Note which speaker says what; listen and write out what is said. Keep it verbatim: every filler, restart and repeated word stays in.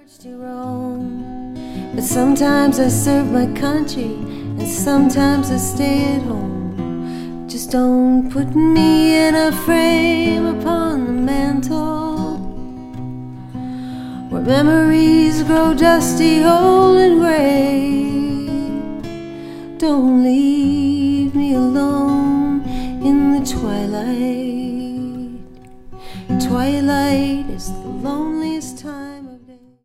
Speaker 1: urge to roam, but sometimes I serve my country and sometimes I stay at home. Just don't put me in a frame upon the mantle where memories grow dusty, old and gray. Don't leave me alone in the twilight. Twilight is the loneliest time.